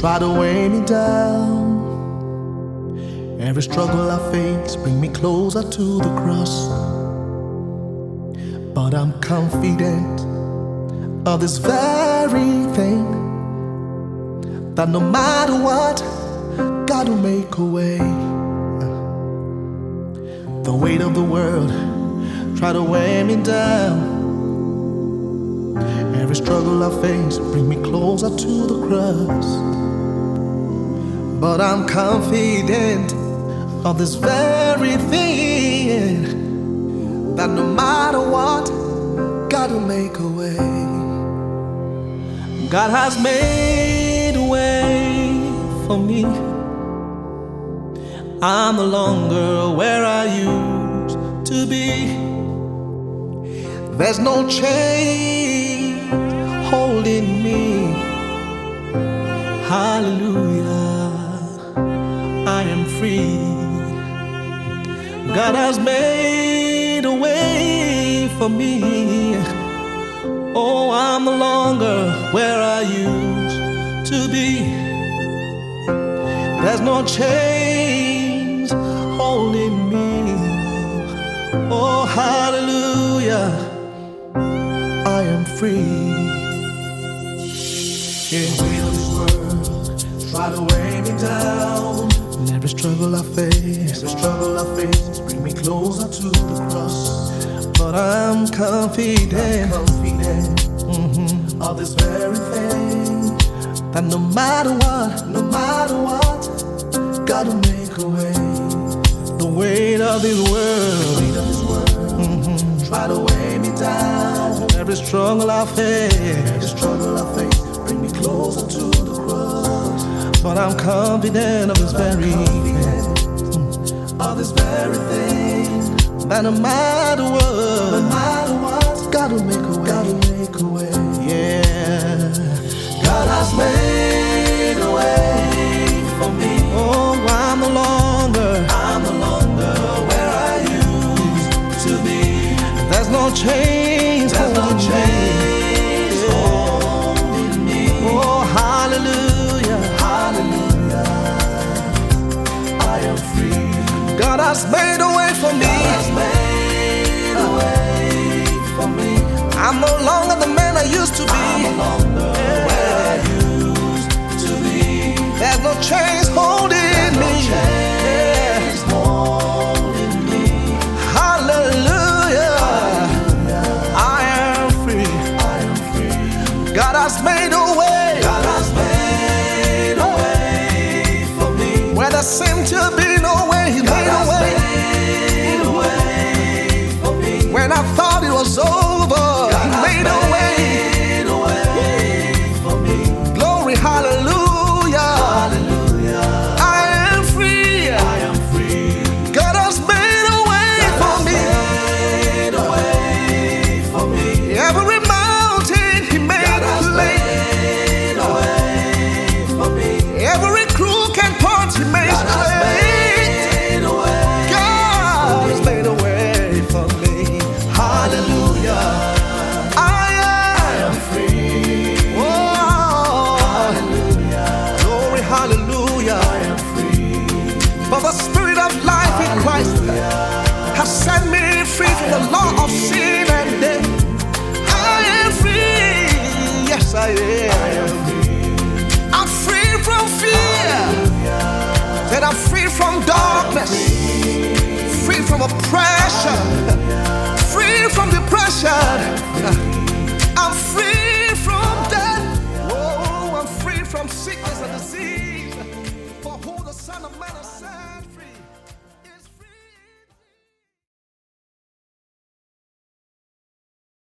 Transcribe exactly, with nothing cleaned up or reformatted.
try to weigh me down. Every struggle I face bring me closer to the cross. But I'm confident of this very thing, that no matter what, God will make a way. The weight of the world try to weigh me down. Every struggle I face bring me closer to the cross. But I'm confident of this very thing, that no matter what, God will make a way. God has made a way for me. I'm no longer where I used to be. There's no chain holding me. Hallelujah, I am free. God has made a way for me. Oh, I'm no longer where I used to be. There's no chains holding me. Oh, hallelujah, I am free. Yeah. The weight of this world try to weigh me down. And every struggle I face, every struggle I face bring me closer to the cross. But I'm confident, I'm confident mm-hmm. of this very thing, that no matter what, no matter what, God will make a way. The weight of this world, weight of this world mm-hmm. try to weigh me down. Every struggle I face, every struggle I face bring me closer to the cross. But I'm confident of this very thing, of this very thing, that no matter what, no matter what, God will make a way. God will make a way. Yeah, God has made a way for me. Oh, I'm no longer, I'm no longer where I used to be. There's no chains, there's no chains yeah. holding me. Oh, hallelujah, hallelujah, I am free. God has made a way for me. God has made a way for me. I'm no longer the man I used to be. I'm no longer yeah. where I used to be. There's no chains holding There's me. No chains yeah. holding me. Hallelujah. Hallelujah. I am free. I am free. God has made a way. God has made a way for me. Where there seemed to be no way, He God made a way. Made a way for me. When I thought it was over, God He made a way. Made a way for me. Glory, hallelujah. Hallelujah. I am free. I am free. God has made a way God for me. Made a way for me. Every mountain He made God a way. Made a way for me. Every crooked path He made God straight. For the Spirit of life in Christ has set me free from the law of sin and death. I am free, yes I am. I'm free from fear, and I'm free from darkness, free from oppression, free from depression.